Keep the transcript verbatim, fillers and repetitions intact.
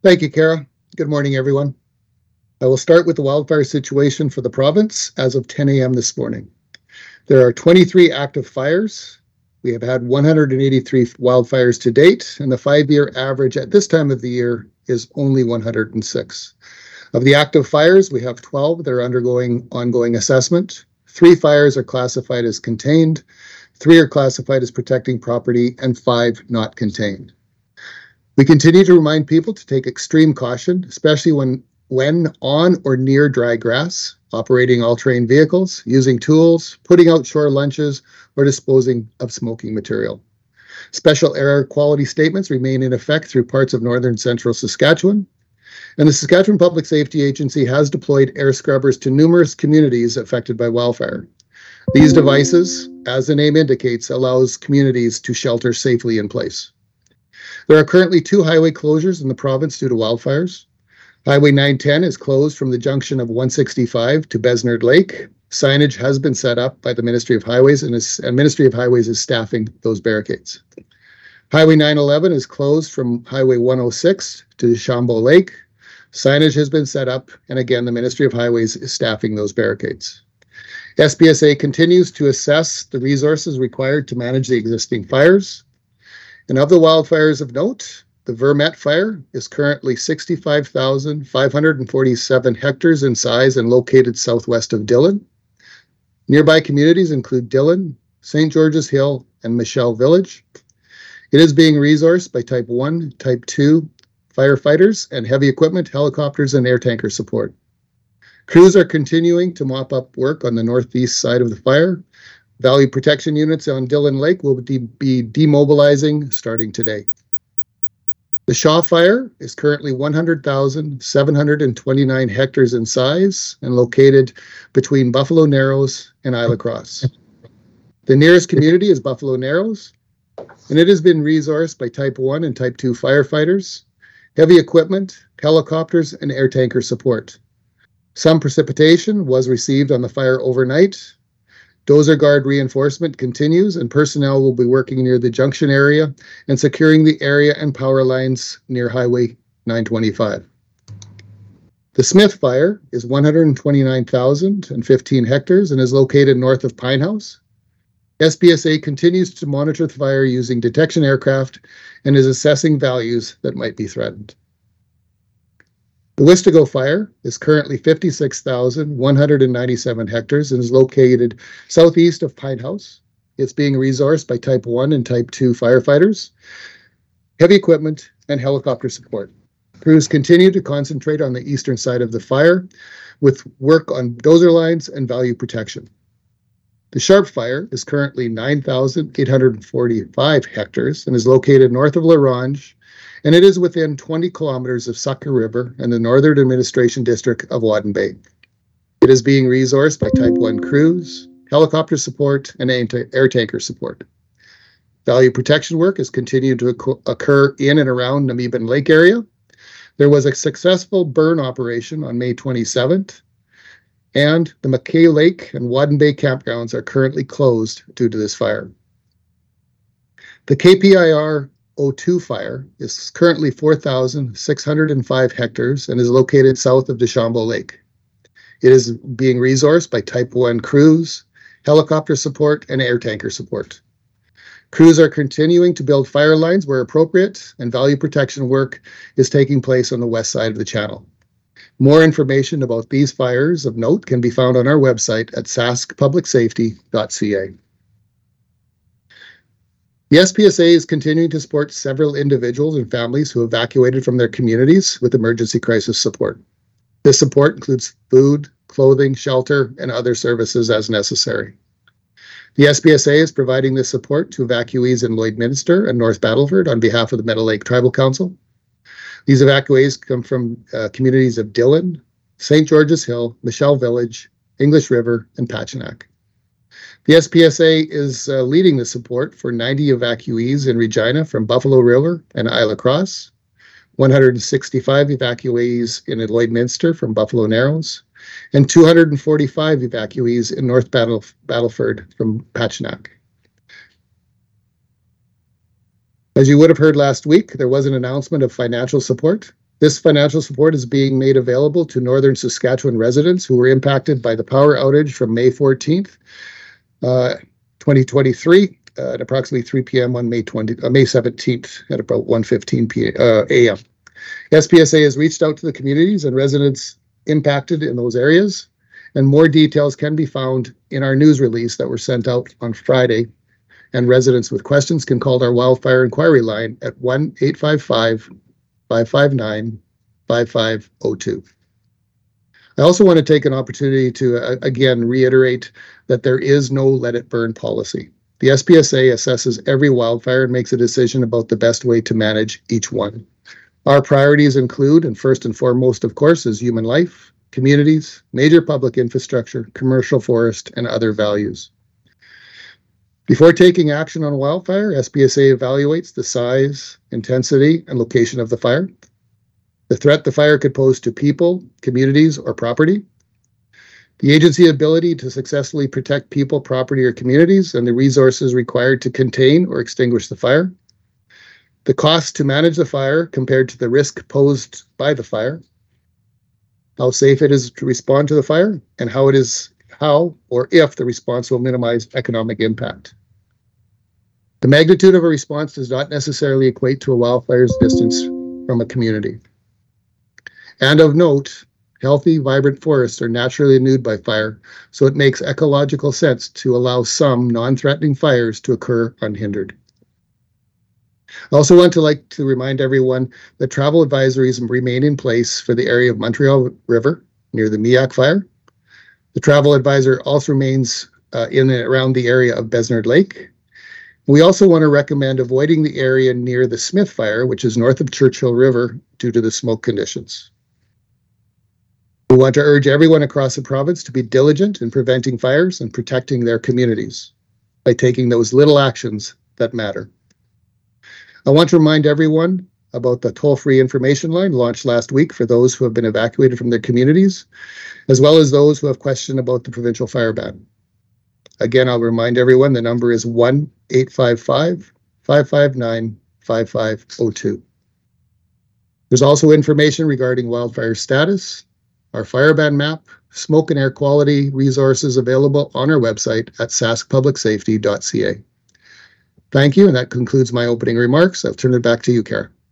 Thank you, Kara. Good morning, everyone. I will start with the wildfire situation for the province as of ten a m this morning. There are twenty-three active fires. We have had one hundred eighty-three wildfires to date, and the five-year average at this time of the year is only one hundred six. Of the active fires, we have twelve that are undergoing ongoing assessment. Three fires are classified as contained, three are classified as protecting property, and five not contained. We continue to remind people to take extreme caution, especially when, when on or near dry grass, operating all-terrain vehicles, using tools, putting out shore lunches, or disposing of smoking material. Special air quality statements remain in effect through parts of northern central Saskatchewan, and the Saskatchewan Public Safety Agency has deployed air scrubbers to numerous communities affected by wildfire. These devices, as the name indicates, allows communities to shelter safely in place. There are currently two highway closures in the province due to wildfires. Highway nine ten is closed from the junction of one sixty-five to Besnard Lake. Signage has been set up by the Ministry of Highways, and the Ministry of Highways is staffing those barricades. Highway nine eleven is closed from Highway one oh six to Deschambault Lake. Signage has been set up, and again, the Ministry of Highways is staffing those barricades. S P S A continues to assess the resources required to manage the existing fires. And of the wildfires of note, the Vermette fire is currently sixty-five thousand five hundred forty-seven hectares in size and located southwest of Dillon. Nearby communities include Dillon, Saint George's Hill, and Michelle Village. It is being resourced by Type one, Type two firefighters and heavy equipment, helicopters, and air tanker support. Crews are continuing to mop up work on the northeast side of the fire. Value protection units on Dillon Lake will de- be demobilizing starting today. The Shaw fire is currently one hundred thousand seven hundred twenty-nine hectares in size and located between Buffalo Narrows and Isla Cross. The nearest community is Buffalo Narrows, and it has been resourced by Type one and Type two firefighters, heavy equipment, helicopters, and air tanker support. Some precipitation was received on the fire overnight. Dozer Guard reinforcement continues, and personnel will be working near the junction area and securing the area and power lines near Highway nine twenty-five. The Smith fire is one hundred twenty-nine thousand fifteen hectares and is located north of Pine House. S P S A continues to monitor the fire using detection aircraft and is assessing values that might be threatened. The Wistigo fire is currently fifty-six thousand one hundred ninety-seven hectares and is located southeast of Pine House. It's being resourced by Type one and Type two firefighters, heavy equipment, and helicopter support. Crews continue to concentrate on the eastern side of the fire with work on dozer lines and value protection. The Sharp fire is currently nine thousand eight hundred forty-five hectares and is located north of La Ronge, and it is within twenty kilometers of Sucker River and the Northern Administration District of Wadden Bay. It is being resourced by Type one crews, helicopter support, and air tanker support. Value protection work has continued to occur in and around Namibin Lake area. There was a successful burn operation on May twenty-seventh, and the McKay Lake and Wadden Bay campgrounds are currently closed due to this fire. The K P I R oh two fire is currently four thousand six hundred five hectares and is located south of Deschambault Lake. It is being resourced by Type one crews, helicopter support, and air tanker support. Crews are continuing to build fire lines where appropriate, and value protection work is taking place on the west side of the channel. More information about these fires of note can be found on our website at sask public safety dot c a. The S P S A is continuing to support several individuals and families who evacuated from their communities with emergency crisis support. This support includes food, clothing, shelter, and other services as necessary. The S P S A is providing this support to evacuees in Lloydminster and North Battleford on behalf of the Meadow Lake Tribal Council. These evacuees come from uh, communities of Dillon, Saint George's Hill, Michelle Village, English River, and Pachinak. The S P S A is uh, leading the support for ninety evacuees in Regina from Buffalo River and Isla Cross, one hundred sixty-five evacuees in Lloydminster from Buffalo Narrows, and two hundred forty-five evacuees in North Battle- Battleford from Pachinak. As you would have heard last week, there was an announcement of financial support. This financial support is being made available to Northern Saskatchewan residents who were impacted by the power outage from May fourteenth, uh, twenty twenty-three uh, at approximately three p m on May twentieth, uh, May seventeenth at about one fifteen a m S P S A has reached out to the communities and residents impacted in those areas, and more details can be found in our news release that were sent out on Friday. And residents with questions can call our wildfire inquiry line at one eight five five, five five nine, five five zero two. I also want to take an opportunity to, uh, again, reiterate that there is no let it burn policy. The S P S A assesses every wildfire and makes a decision about the best way to manage each one. Our priorities include, and first and foremost, of course, is human life, communities, major public infrastructure, commercial forest, and other values. Before taking action on a wildfire, S P S A evaluates the size, intensity, and location of the fire, the threat the fire could pose to people, communities, or property, the agency ability to successfully protect people, property, or communities, and the resources required to contain or extinguish the fire, the cost to manage the fire compared to the risk posed by the fire, how safe it is to respond to the fire, and how it is, how or if the response will minimize economic impact. The magnitude of a response does not necessarily equate to a wildfire's distance from a community. And of note, healthy, vibrant forests are naturally renewed by fire, so it makes ecological sense to allow some non-threatening fires to occur unhindered. I also want to like to remind everyone that travel advisories remain in place for the area of Montreal River near the Miak fire. The travel advisor also remains uh, in and around the area of Besnard Lake. We also want to recommend avoiding the area near the Smith fire, which is north of Churchill River, due to the smoke conditions. We want to urge everyone across the province to be diligent in preventing fires and protecting their communities by taking those little actions that matter. I want to remind everyone about the toll-free information line launched last week for those who have been evacuated from their communities, as well as those who have questioned about the provincial fire ban. Again, I'll remind everyone the number is one eight five five, five five nine, five five zero two. There's also information regarding wildfire status, our fire ban map, smoke and air quality resources available on our website at sask public safety dot c a. Thank you, and that concludes my opening remarks. I'll turn it back to you, Kara.